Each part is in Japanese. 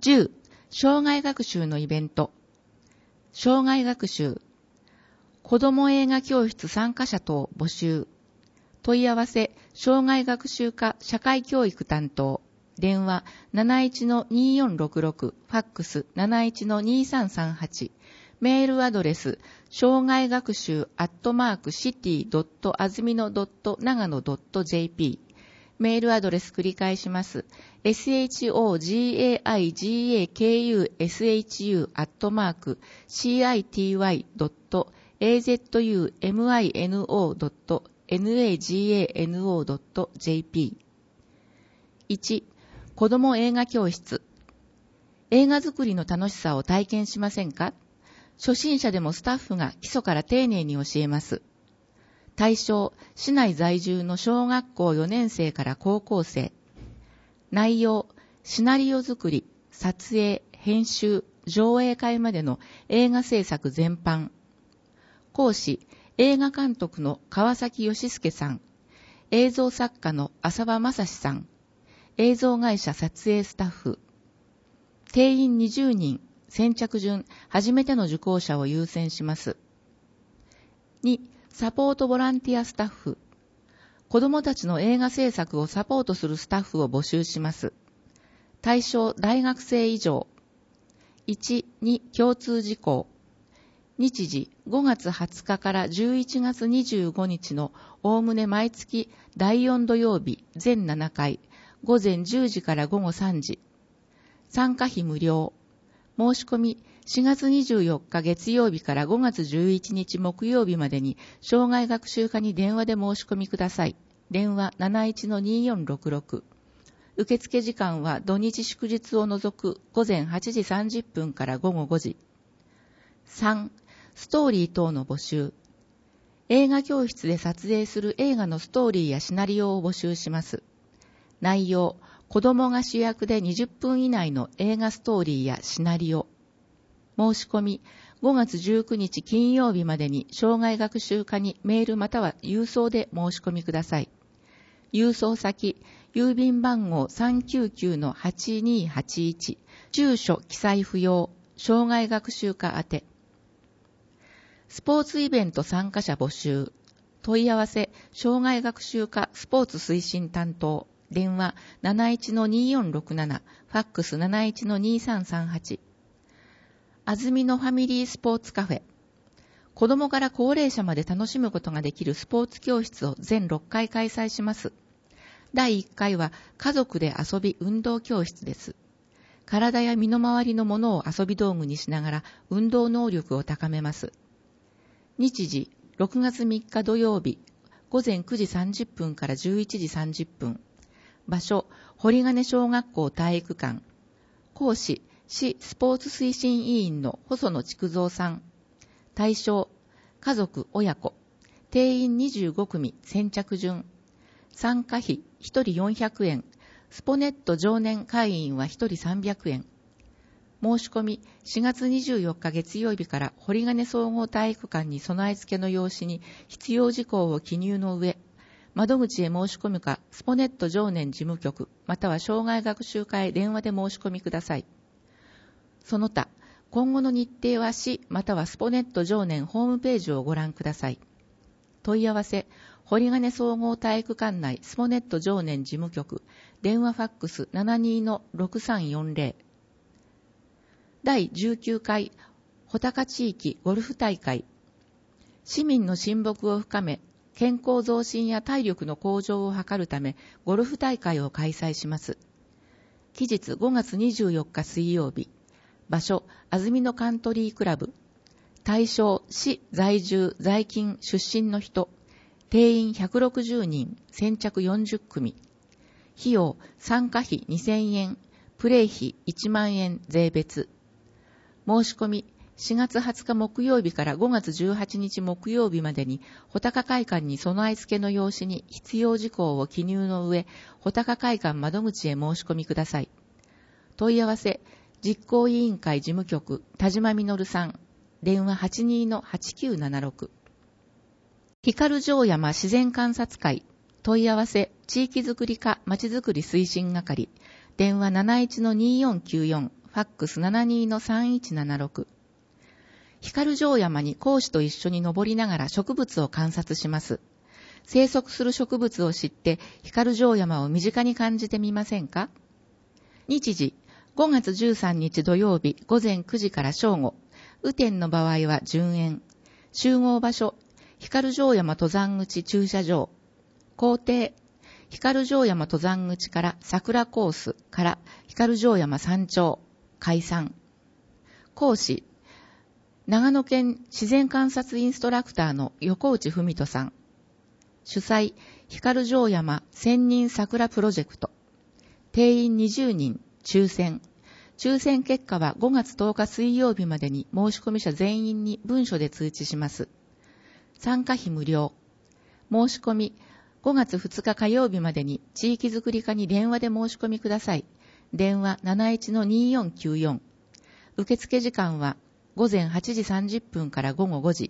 10、障害学習のイベント。障害学習。子ども映画教室参加者等募集。問い合わせ、障害学習課社会教育担当。電話 71-2466、ファックス 71-2338。メールアドレス、障害学習@city.azumino.nagano.jp。メールアドレス繰り返します。shougakucity@city.azumino.nagano.jp。 1、子ども映画教室。映画作りの楽しさを体験しませんか？初心者でもスタッフが基礎から丁寧に教えます。対象、市内在住の小学校4年生から高校生。内容、シナリオ作り、撮影、編集、上映会までの映画制作全般。講師、映画監督の川崎義介さん。映像作家の浅場正史さん。映像会社撮影スタッフ。定員20人、先着順、初めての受講者を優先します。2、サポートボランティアスタッフ。子どもたちの映画制作をサポートするスタッフを募集します。対象、大学生以上。1、2、共通事項。日時、5月20日から11月25日のおおむね毎月第4土曜日全7回、午前10時から午後3時。参加費無料。申し込み、4月24日月曜日から5月11日木曜日までに、障害学習課に電話で申し込みください。電話 71-2466。受付時間は土日祝日を除く午前8時30分から午後5時。3、ストーリー等の募集。映画教室で撮影する映画のストーリーやシナリオを募集します。内容、子供が主役で20分以内の映画ストーリーやシナリオ。申し込み、5月19日金曜日までに障害学習課にメールまたは郵送で申し込みください。郵送先、郵便番号 399-8281、住所記載不要、障害学習課宛て。スポーツイベント参加者募集。問い合わせ、障害学習課スポーツ推進担当。電話 71-2467、ファックス 71-2338。あずみのファミリースポーツカフェ。子供から高齢者まで楽しむことができるスポーツ教室を全6回開催します。第1回は家族で遊び運動教室です。体や身の回りのものを遊び道具にしながら運動能力を高めます。日時、6月3日土曜日、午前9時30分から11時30分。場所、堀金小学校体育館。講師、市スポーツ推進委員の細野筑三さん。対象、家族、親子。定員25組、先着順。参加費、1人400円。スポネット常年会員は1人300円。申し込み、4月24日月曜日から堀金総合体育館に備え付けの用紙に必要事項を記入の上、窓口へ申し込むか、スポネット常年事務局、または障害学習課へ電話で申し込みください。その他、今後の日程は市またはスポネット常年ホームページをご覧ください。問い合わせ、堀金総合体育館内スポネット常年事務局、電話ファックス 72-6340。第19回、穂高地域ゴルフ大会。市民の親睦を深め、健康増進や体力の向上を図るため、ゴルフ大会を開催します。期日5月24日水曜日。場所、あずみのカントリークラブ。対象、市在住在勤出身の人。定員160人、先着40組。費用、参加費2000円、プレイ費1万円税別。申し込み、4月20日木曜日から5月18日木曜日までに、穂高会館に備え付けの用紙に必要事項を記入の上、穂高会館窓口へ申し込みください。問い合わせ、実行委員会事務局、田島実さん。電話 82-8976。光城山自然観察会。問い合わせ、地域づくり課まちづくり推進係。電話 71-2494、フファックス 72-3176。光城山に講師と一緒に登りながら植物を観察します。生息する植物を知って光城山を身近に感じてみませんか？日時、5月13日土曜日午前9時から正午。雨天の場合は順延。集合場所、光城山登山口駐車場。行程、光城山登山口から桜コースから光城山山頂。解散。講師、長野県自然観察インストラクターの横内文人さん。主催、光城山千人桜プロジェクト。定員20人、抽選。抽選結果は5月10日水曜日までに申し込み者全員に文書で通知します。参加費無料。申し込み、5月2日火曜日までに地域づくり課に電話で申し込みください。電話 71-2494。受付時間は午前8時30分から午後5時。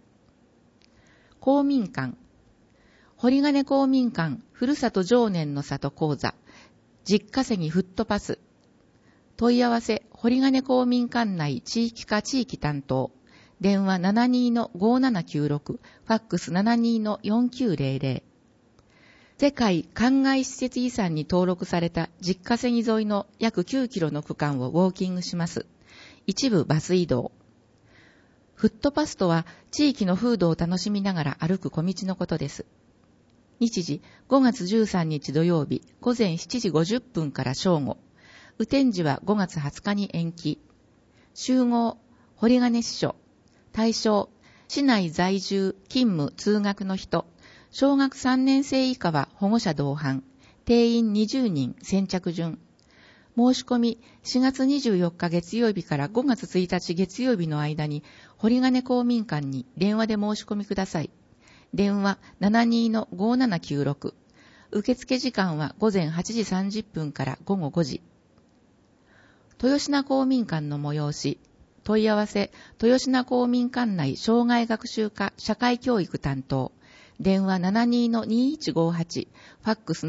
公民館。堀金公民館ふるさと常年の里講座。実稼ぎフットパス。問い合わせ、堀金公民館内地域課地域担当。電話 72-5796。ファックス 72-4900。世界灌漑施設遺産に登録された実稼ぎ沿いの約9キロの区間をウォーキングします。一部バス移動。フットパスとは地域の風土を楽しみながら歩く小道のことです。日時、5月13日土曜日、午前7時50分から正午。雨天時は5月20日に延期。集合、堀金支所。対象、市内在住、勤務、通学の人。小学3年生以下は保護者同伴。定員20人、先着順。申し込み、4月24日月曜日から5月1日月曜日の間に、堀金公民館に電話で申し込みください。電話 72-5796。受付時間は午前8時30分から午後5時。豊品公民館の催し。問い合わせ、豊品公民館内障害学習課社会教育担当。電話 72-2158。ファックス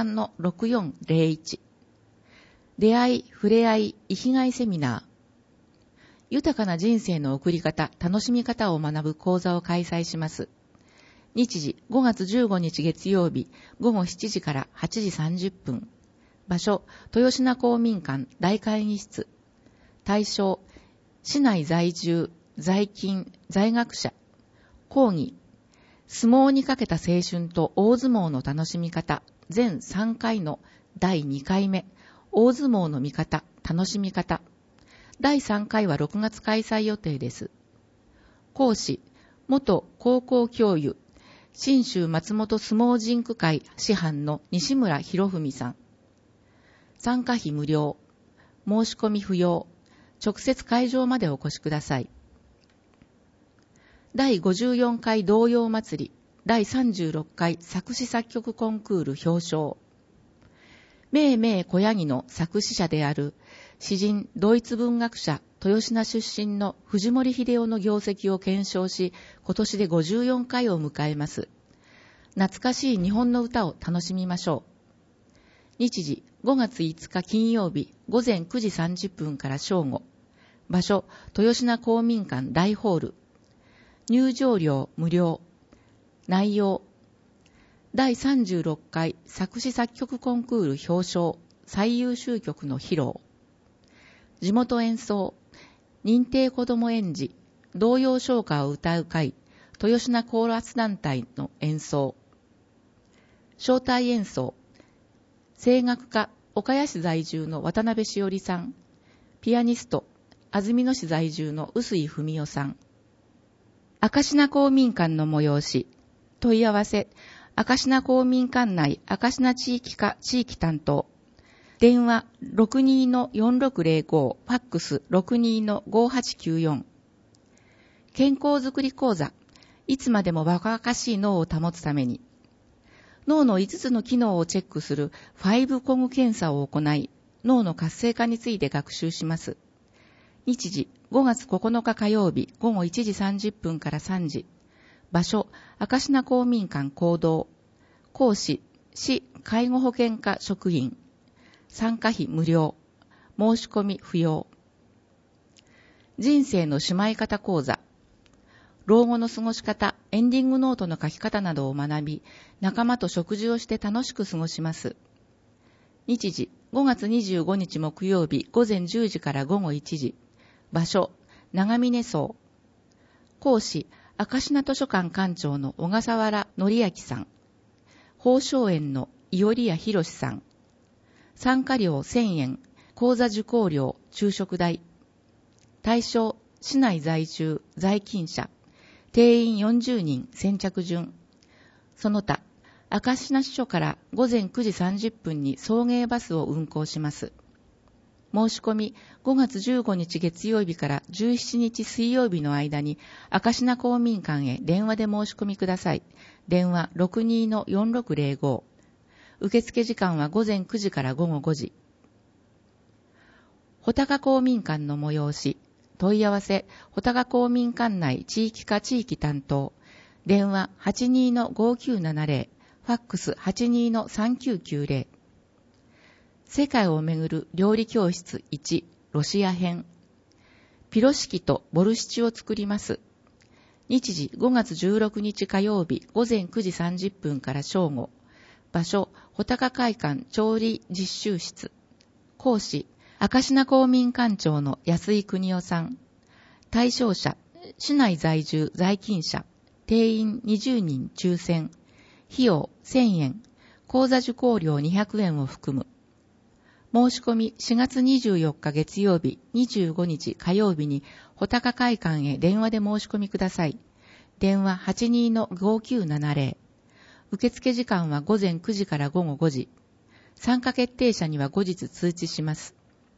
73-6401。出会い、触れ合い、生きがいセミナー。豊かな人生の送り方、楽しみ方を学ぶ講座を開催します。日時、5月15日月曜日、午後7時から8時30分。場所、豊品公民館大会議室。対象、市内在住、在勤、在学者。講義、相撲にかけた青春と大相撲の楽しみ方、全3回の第2回目。大相撲の見方、楽しみ方。第3回は6月開催予定です。講師、元高校教諭、信州松本相撲人区会師範の西村博文さん。参加費無料。申し込み不要。直接会場までお越しください。第54回童謡祭り、第36回作詞作曲コンクール表彰。めいめい小ヤギの作詞者である詩人ドイツ文学者豊品出身の藤森秀夫の業績を検証し、今年で54回を迎えます。懐かしい日本の歌を楽しみましょう。日時、5月5日金曜日午前9時30分から正午。場所、豊品公民館大ホール。入場料無料。内容、第36回作詞作曲コンクール表彰最優秀曲の披露。地元演奏、認定子ども園児童謡唱歌を歌う会豊品コーラス団体の演奏。招待演奏、声楽家岡谷市在住の渡辺しおりさん。ピアニスト安曇野市在住の臼井文夫さん。明科公民館の催し。問い合わせ、明科公民館内明科地域課地域担当。電話 62-4605、ファックス 62-5894。健康づくり講座。いつまでも若々しい脳を保つために。脳の5つの機能をチェックする5コグ検査を行い、脳の活性化について学習します。日時、5月9日火曜日午後1時30分から3時。場所、明科公民館講堂。講師、市介護保険課職員。参加費無料。 申し込み不要。人生のしまい方講座。老後の過ごし方、エンディングノートの書き方などを学び、仲間と食事をして楽しく過ごします。日時、5月25日木曜日午前10時から午後1時。場所、長峰荘。講師、明科図書館館長の小笠原則明さん。宝生園の伊織谷博さん。参加料1000円、講座受講料、昼食代。対象、市内在住、在勤者。定員40人、先着順。その他、明科図書から午前9時30分に送迎バスを運行します。申し込み、5月15日月曜日から17日水曜日の間に、明科公民館へ電話で申し込みください。電話 62-4605。受付時間は午前9時から午後5時。穂高公民館の催し、問い合わせ、穂高公民館内地域課地域担当。電話 82-5970。ファックス 82-3990。世界をめぐる料理教室1ロシア編。ピロシキとボルシチを作ります。日時5月16日火曜日午前9時30分から正午。場所、穂高会館調理実習室。講師、明科公民館長の安井邦夫さん。対象者、市内在住在勤者。定員20人抽選。費用1000円。講座受講料200円を含む。申し込み4月24日月曜日、25日火曜日に穂高会館へ電話で申し込みください。電話 82-5970。受付時間は午前9時から午後5時。参加決定者には後日通知します。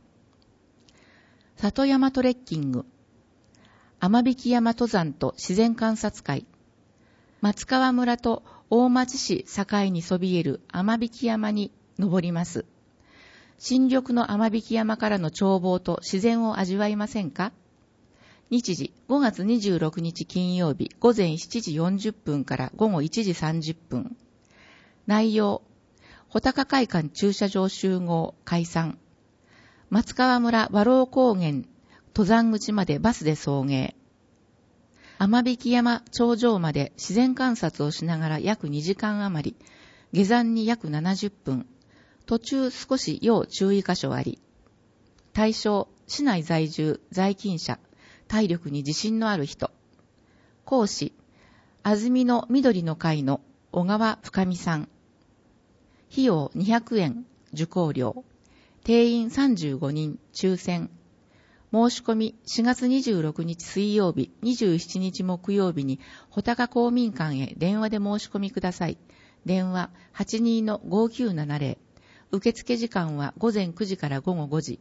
里山トレッキング。天引山登山と自然観察会。松川村と大町市境にそびえる天引山に登ります。新緑の天引山からの眺望と自然を味わいませんか？日時5月26日金曜日午前7時40分から午後1時30分。内容、穂高会館駐車場集合解散。松川村和老高原登山口までバスで送迎。天引山頂上まで自然観察をしながら約2時間余り。下山に約70分。途中少し要注意箇所あり。対象、市内在住、在勤者。体力に自信のある人。講師、安曇野緑の会の小川深美さん。費用200円、受講料。定員35人、抽選。申し込み4月26日水曜日、27日木曜日に穂高公民館へ電話で申し込みください。電話 82-5970。受付時間は午前9時から午後5時。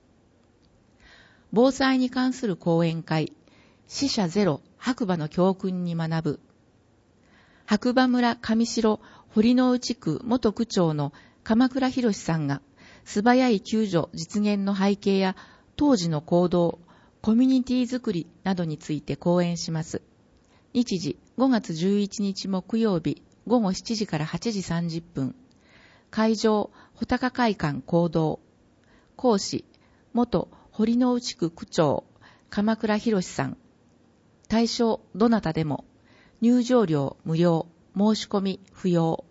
防災に関する講演会、死者ゼロ、白馬の教訓に学ぶ。白馬村上城堀之内区元区長の鎌倉博さんが、素早い救助実現の背景や当時の行動、コミュニティづくりなどについて講演します。日時5月11日木曜日午後7時から8時30分。会場、穂高会館講堂。講師、元堀之内区区長、鎌倉博さん。対象、どなたでも。入場料無料、申し込み不要。